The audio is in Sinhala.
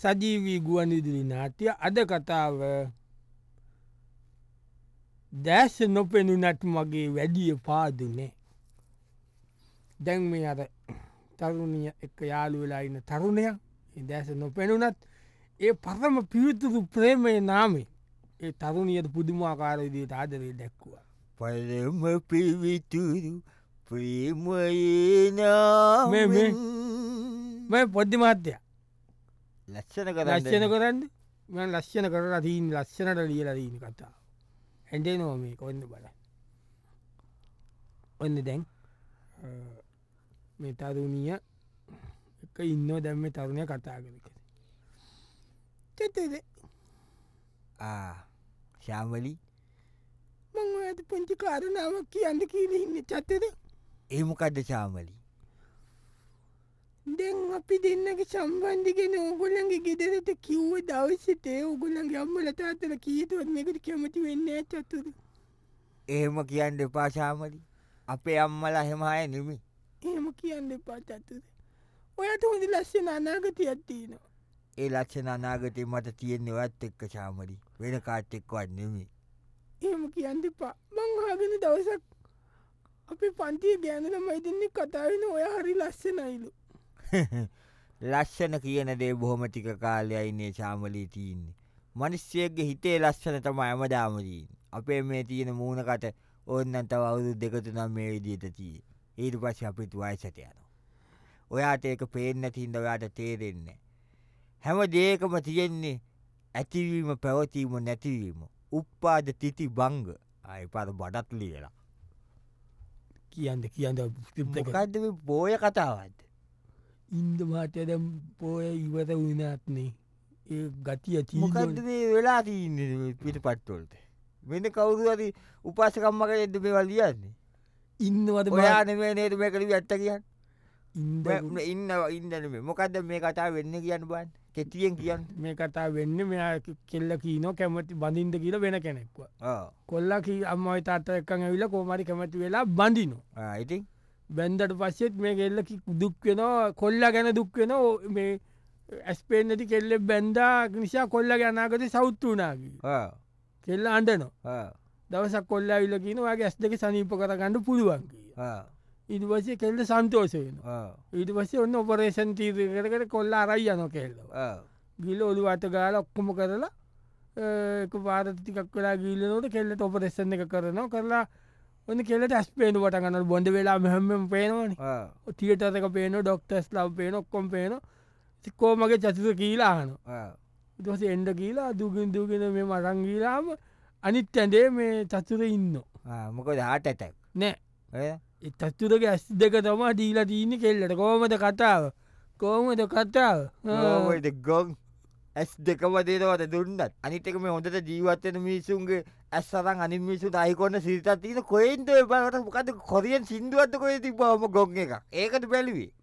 සජීවී ගුවන්විදුලි නාට්‍ය අද කතාව දැස නොපෙනුනත් මගේ වැඩිය පාදුනේ. දැන් මේ අර තරුණිය එක යාළු වෙලා ඉන්න තරුණය දැස නොපෙනුනත් ඒ පරම පිවිතුරු ප්‍රේමය නාමේ ඒ තරුණියට පුදුමාකාර විදිහට ආදරේ දැක්වුවා. පරම පිවිතුරු ප්‍රේමයේ නාමෙන් මේ පොඩ්ඩි මහත්තයා ලස්සන ලක්ෂණ කරන්න මම ලක්ෂණ කරලා තියන ලක්ෂණට ලියලා තියෙන කතාව. හැන්දෙනවා මේක ඔන්න බලන්න. ඔන්න දැන් මේ තරුණිය එක ඉන්නෝ දැන් මේ තරුණය කතා කරන. චතද ශාමලි මං ඔයාට පුංචි කාරණාවක් කියන්න කියලා ඉන්නේ චතද. ඒ මොකද්ද ශාමලි? දැන් අපි දෙන්නගේ සම්බන්ධගෙන ඕගොල්ලන්ගේ ගෙදරට කිව්ව දවසට ඕගොල්ලන්ගේ අම්මලා තාත්තලා කීයටවත් මේකට කැමති වෙන්නේ නැහැ චතුර. එහෙම කියන්න එපා ශාමලි. අපේ අම්මලා එහෙම අය නෙමෙයි. එහෙම කියන්න එපා චතුර. ඔයාට හොඳ ලස්සන අනාගතයක් තියෙනවා. ඒ ලක්ෂණ අනාගතේ මට තියෙන්නේ ඔයත් එක්ක ශාමලි. වෙන කාට එක්කවත් නෙමෙයි. එහෙම කියන්න එපා. මං අහගෙන දවසක් අපේ පන්තියේ ගෑනු ළමයි දෙන්නෙක් කතා වෙන ඔයා හරි ලස්සනයිලු. ලස්සන කියන දේ බොහොම ටික කාලයයි නේ ශාමලී තියෙන්නේ. මිනිස්සෙක්ගේ හිතේ ලස්සන තමයි හැමදාම තියෙන්නේ. අපේ මේ තියෙන මූණකට ඕන්නම් තව අවුරුදු දෙක තුනක් මේ විදිහට තියෙන්නේ. ඊට පස්සේ අපිට වයසට යනවා. ඔයාට ඒක පේන්නේ නැති හින්දා ඔයාට තේරෙන්නේ නැහැ. හැම දෙයකම තියෙන්නේ ඇතිවීම පැවතීම නැතිවීම. උප්පාද තිති භංග. ආයි පාර බඩත් ලියලා. කියන්න මොකද්ද මේ බෝය කතාවක්ද? ඉන්ද මහත්තයා දැන් පොය ඉවර වුණාත්නේ ඒ ගතිය මොකද්ද තියෙන්නේ. මේ වෙලා තින්නේ පිටපත් වලට? වෙන කවුරු හරි උපාසකම්ම කෙනෙක්ද මේවා ලියන්නේ? ඉන්නවද ඔයා නෙමෙයි නේද මේක ලිව්වේ ඇත්ත කියන්නේ? ඉන්න ඉන්න නෙමෙයි. මොකද්ද මේ කතාව වෙන්නේ කියන්න බලන්න. කෙටියෙන් කියන්න. මේ කතා වෙන්නේ මෙයා කෙල්ල කීනෝ කැමති බඳින්ද කියලා වෙන කෙනෙක්ව. කොල්ලා කී අම්මයි තාත්තා එක්කන් ඇවිල්ලා කොහොම හරි කැමති වෙලා බඳිනවා. ඉතින් බැන්දට පස්සෙත් මේ කෙල්ල දුක් වෙනවා කොල්ලා ගැන දුක් වෙනවා මේ ඇස්පේන් නැති කෙල්ලෙක් බැන්දා නිසා කොල්ලගේ අනාගතේ සවුත් වුණා කියලා. කෙල්ල අඬනවා. දවසක් කොල්ලා ඇවිල්ලා කියනවා ඔයාගේ ඇස් දෙක සනීප කරගන්න පුළුවන් කියලා. ඊට පස්සේ කෙල්ල සන්තෝෂ වෙනවා. ඊට පස්සේ ඔන්න ඔපරේෂන් තීර කර කොල්ලා අරයි යනවා කෙල්ලව. ගිහලා ඔළුව අත ගාලා ඔක්කොම කරලා එක පාරට ටිකක් වෙලා ගිහලනකොට කෙල්ලට ඔපරේෂන් එක කරනවා. කරලා ඔන්න කෙල්ලට ඇස් පේන්න පටන් ගන්නවා. බොඳ වෙලා මෙහෙම පේනවනේ. තියටර් එක පේනවා, ડોක්ටර්ස්ලා පේනවා, ඔක්කොම පේනවා. ඉතින් කොහමගේ චතුර කියලා අහනවා. ඊට පස්සේ එන්න කියලා දුකින් මේ මරන් ගිහලාම අනිත් ඇඳේ මේ චතුර ඉන්නවා. මොකද heart attack නෑ. ඈ ඒ චතුරගේ ඇස් දෙක තමයි දීලා තියෙන්නේ කෙල්ලට. කොහමද කතාව? කොහමද කතාව? ඔයද ගොන් ඇස් දෙකම දෙනවට දුන්නත් අනිත් එක මේ හොඳට ජීවත් වෙන මිනිස්සුන්ගේ ඇස් අරන් අනිත් මිනිස්සුන්ට අයිකොන්න සිරිතක් තියෙන කොහෙන්ද ඔය බලවට මොකද්ද කොරියන් සින්දුවක්ද කොහෙද තිබ්බවම ගොන් එකක්. ඒකද බැලුවේ.